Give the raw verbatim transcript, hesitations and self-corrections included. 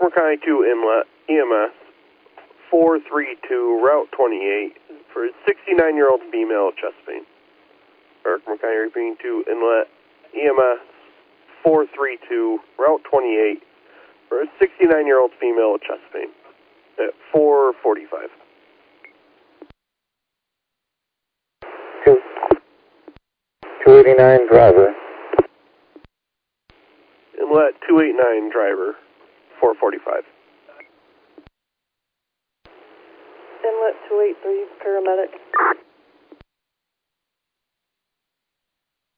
County two Inlet, E M S, four three two, Route twenty-eight, for a sixty-nine-year-old female chest pain. Herkimer County repeating two Inlet, E M S, four three two, Route twenty-eight, for a sixty-nine-year-old female with chest pain at four forty-five. Two, two eighty-nine driver. Inlet two eighty-nine driver, four forty-five. Inlet two eighty-three paramedic.